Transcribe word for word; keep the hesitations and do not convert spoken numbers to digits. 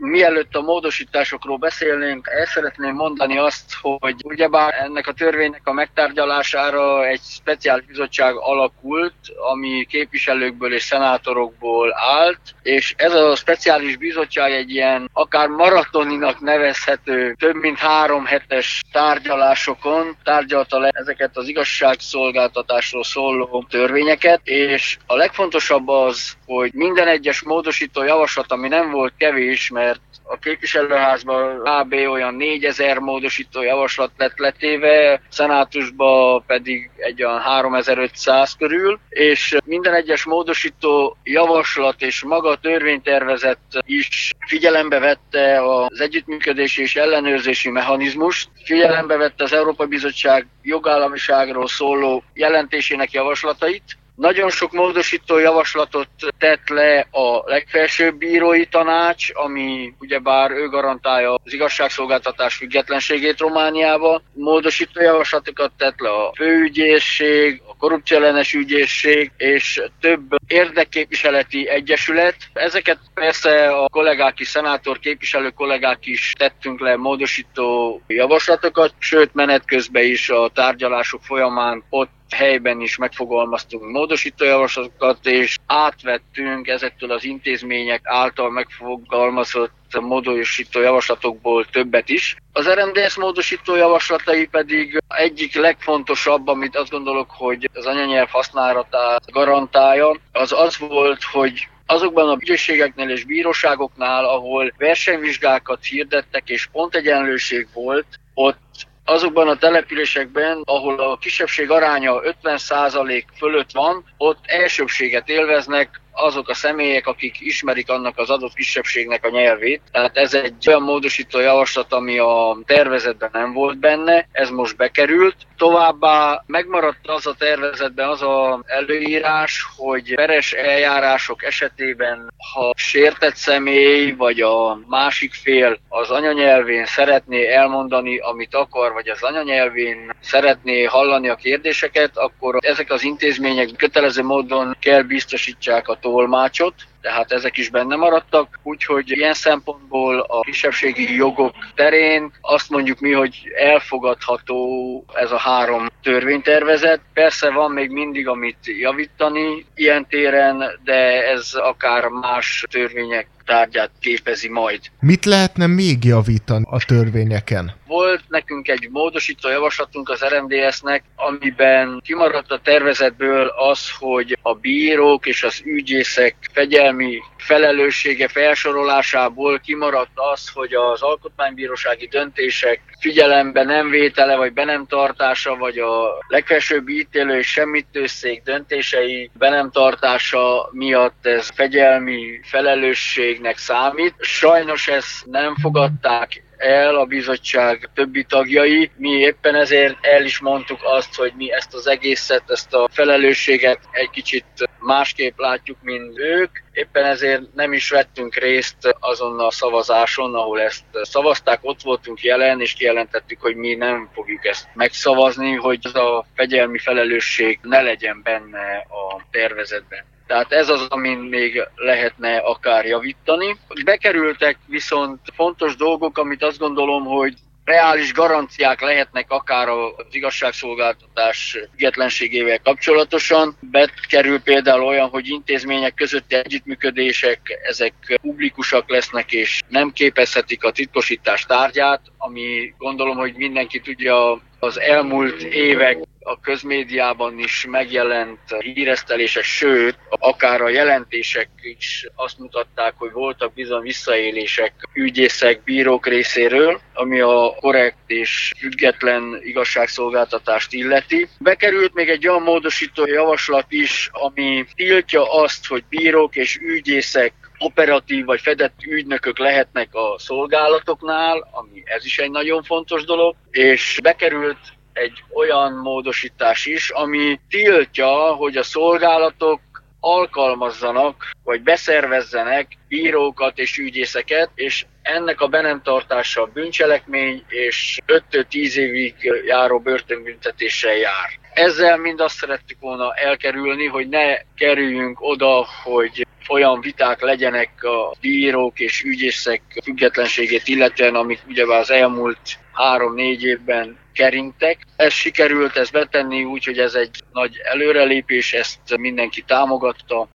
Mielőtt a módosításokról beszélnénk, el szeretném mondani azt, hogy ugyebár ennek a törvénynek a megtárgyalására egy speciális bizottság alakult, ami képviselőkből és szenátorokból állt, és ez a speciális bizottság egy ilyen akár maratoninak nevezhető több mint három hetes tárgyalásokon tárgyalta le ezeket az igazságszolgáltatásról szóló törvényeket, és a legfontosabb az, hogy minden egyes módosító javaslat, ami nem volt kevés, mert a képviselőházban kb. Olyan négyezer módosító javaslat lett letéve, szenátusban pedig egy olyan háromezer-ötszáz körül, és minden egyes módosító javaslat és maga a törvénytervezet is figyelembe vette az együttműködési és ellenőrzési mechanizmust, figyelembe vette az Európai Bizottság jogállamiságról szóló jelentésének javaslatait. Nagyon sok módosító javaslatot tett le a legfelsőbb bírói tanács, ami ugyebár ő garantálja az igazságszolgáltatás függetlenségét Romániába. Módosító javaslatokat tett le a főügyészség, a korrupcióellenes ügyészség és több érdekképviseleti egyesület. Ezeket persze a kollégák is, szenátor képviselő kollégák is tettünk le módosító javaslatokat, sőt menet közben is a tárgyalások folyamán ott helyben is megfogalmaztunk módosító javaslatokat, és átvettünk ezektől az intézmények által megfogalmazott módosító javaslatokból többet is. Az er em dé es módosító javaslatai pedig egyik legfontosabb, amit azt gondolok, hogy az anyanyelv használatát garantálja, az az volt, hogy azokban a ügyészségeknél és bíróságoknál, ahol versenyvizsgákat hirdettek és pontegyenlőség volt, ott azokban a településekben, ahol a kisebbség aránya ötven százalék fölött van, ott elsőbséget élveznek azok a személyek, akik ismerik annak az adott kisebbségnek a nyelvét. Tehát ez egy olyan módosító javaslat, ami a tervezetben nem volt benne, ez most bekerült. Továbbá megmaradt az a tervezetben az az előírás, hogy peres eljárások esetében, ha sértett személy vagy a másik fél az anyanyelvén szeretné elmondani, amit akar, vagy az anyanyelvén szeretné hallani a kérdéseket, akkor ezek az intézmények kötelező módon kell biztosítsák a tolmácsot, tehát ezek is benne maradtak, úgyhogy ilyen szempontból a kisebbségi jogok terén azt mondjuk mi, hogy elfogadható ez a három törvénytervezet. Persze van még mindig amit javítani ilyen téren, de ez akár más törvények tárgyát képezi majd. Mit lehetne még javítani a törvényeken? Volt nekünk egy módosító javaslatunk az er em dé es-nek, amiben kimaradt a tervezetből az, hogy a bírók és az ügyészek fegyelmi felelőssége felsorolásából kimaradt az, hogy az alkotmánybírósági döntések figyelembe nem vétele vagy be nem tartása, vagy a legfelsőbb ítélő és semmittőszék döntései be nem tartása miatt ez fegyelmi felelősségnek számít. Sajnos ezt nem fogadták el a bizottság többi tagjai. Mi éppen ezért el is mondtuk azt, hogy mi ezt az egészet, ezt a felelősséget egy kicsit másképp látjuk, mint ők. Éppen ezért nem is vettünk részt azon a szavazáson, ahol ezt szavazták, ott voltunk jelen, és kijelentettük, hogy mi nem fogjuk ezt megszavazni, hogy az a fegyelmi felelősség ne legyen benne a tervezetben. Tehát ez az, amin még lehetne akár javítani. Bekerültek viszont fontos dolgok, amit azt gondolom, hogy reális garanciák lehetnek akár az igazságszolgáltatás függetlenségével kapcsolatosan. Bekerül például olyan, hogy intézmények közötti együttműködések, ezek publikusak lesznek és nem képezhetik a titkosítás tárgyát, ami gondolom, hogy mindenki tudja, az elmúlt évek a közmédiában is megjelent híresztelések, sőt, akár a jelentések is azt mutatták, hogy voltak bizony visszaélések ügyészek, bírók részéről, ami a korrekt és független igazságszolgáltatást illeti. Bekerült még egy olyan módosító javaslat is, ami tiltja azt, hogy bírók és ügyészek operatív vagy fedett ügynökök lehetnek a szolgálatoknál, ami ez is egy nagyon fontos dolog, és bekerült egy olyan módosítás is, ami tiltja, hogy a szolgálatok alkalmazzanak, vagy beszervezzenek bírókat és ügyészeket, és ennek a be nem tartása bűncselekmény, és öttől tíz évig járó börtönbüntetéssel jár. Ezzel mind azt szerettük volna elkerülni, hogy ne kerüljünk oda, hogy olyan viták legyenek a bírók és ügyészek függetlenségét illetően, amik ugyebár az elmúlt három-négy évben keringtek. Ez sikerült ezt betenni, úgyhogy ez egy nagy előrelépés, ezt mindenki támogatta.